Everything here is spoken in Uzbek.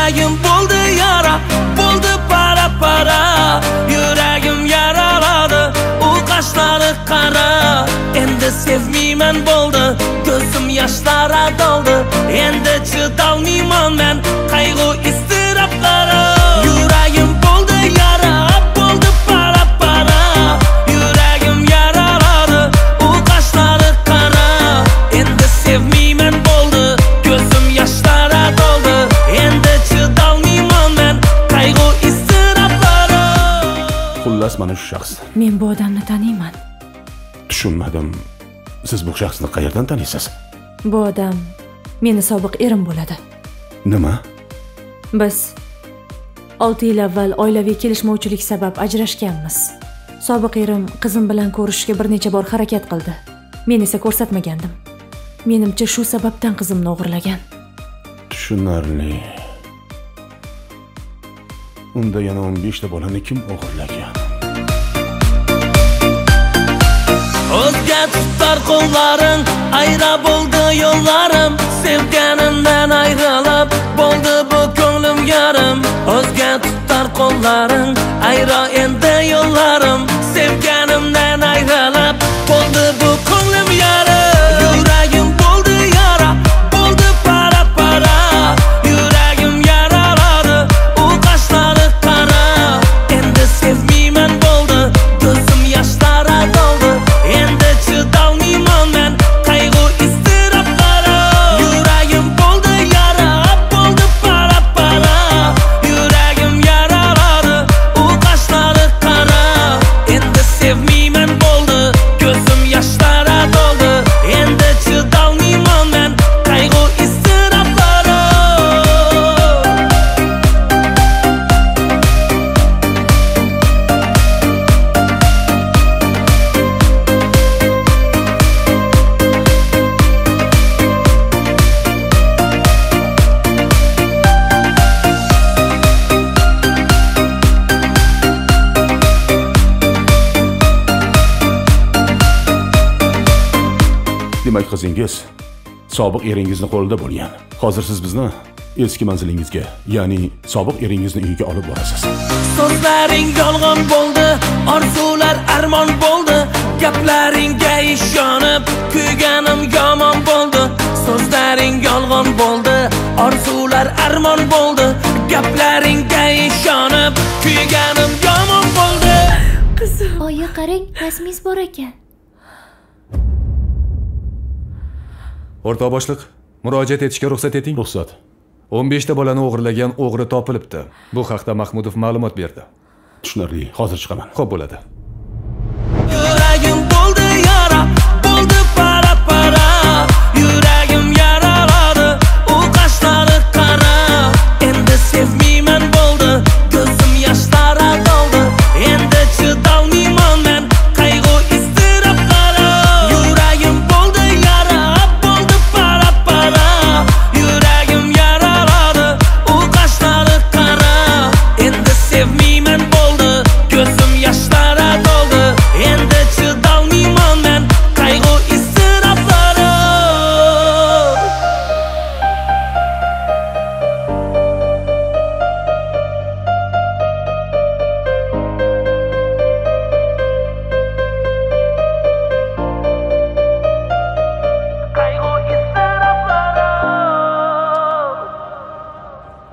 Yuragim bo'ldi yara, bo'ldi para. Yuragim yaraladi, u qashlari qara. Endi sevmayman bo'ldi, ko'zim yoshlara doldi. Endi chidolmayman men qayg'u iztiroblara. Yuragim bo'ldi yara, bo'ldi para. Yuragim yaraladi, u qashlari qara. Endi sevmayman bo'ldi, ko'zim yoshlara doldi. Endi chidolmayman men qayg'u iztiroblara. Xullas mana shu shaxs. Men bu odamni taniyman. Tushunmadim. Siz bu shaxsni qayerdan taniysiz? Bu odam meni sobiq erim bo'ladi. Nima? Biz 6 yil avval oilaviy kelishmovchilik sabab ajrashganmiz. Sobiq erim qizim bilan ko'rishishga bir necha bor harakat qildi. Men esa ko'rsatmagandim. Menimcha shu sababdan qizimni o'g'irlagan. Tushunarli. Unda yana 15 ta bolani kim o'g'irlagan? O'zga tutar qo'llaring, ayra bo'ldi yo'llarim. Sevganimdan ayrilib, bo'ldi bu ko'nglim yarim. O'zga tutar qo'llaring, ayra endi yo'llarim. Sevganimdan ayrilib, bo'ldi bu ko'nglim yarim. Yuragim bo'ldi yara, bo'ldi para. Yuragim yaraladi, u qashlari qara. Endi sevmayman bo'ldi, ko'zim yoshlara doldi. Endi chidolmayman men qayg'u iztiroblara. Yuragim bo'ldi yara, bo'ldi para. Yuragim yaraladi, u qashlari qara. Endi sevmayman bo'ldi, ko'zim yoshlara doldi. Endi chidolmayman men qayg'u iztiroblara. Demak, qizingiz sobiq eringizni qo'lida bo'lgan. Hozir siz bizni eski manzilingizga, ya'ni sobiq eringizni uyiga olib borasiz. So'zlaring yolg'on bo'ldi, orzular armon bo'ldi. Gaplaringga ishonib, kuyganim yomon bo'ldi. So'zlaring yolg'on bo'ldi, orzular armon bo'ldi. Gaplaringga ishonib, kuyganim yomon bo'ldi. Qizim. Oyi, qarang, rasmingiz bor ekan. O'rtoq boshliq, murojaat etishga ruxsat eting. Ruxsat. 15 ta bolani o'g'irlagan o'g'ri topilibdi. Bu haqda Mahmudov ma'lumot berdi. Tushunarli. Hozir chiqaman. Xo'p bo'ladi.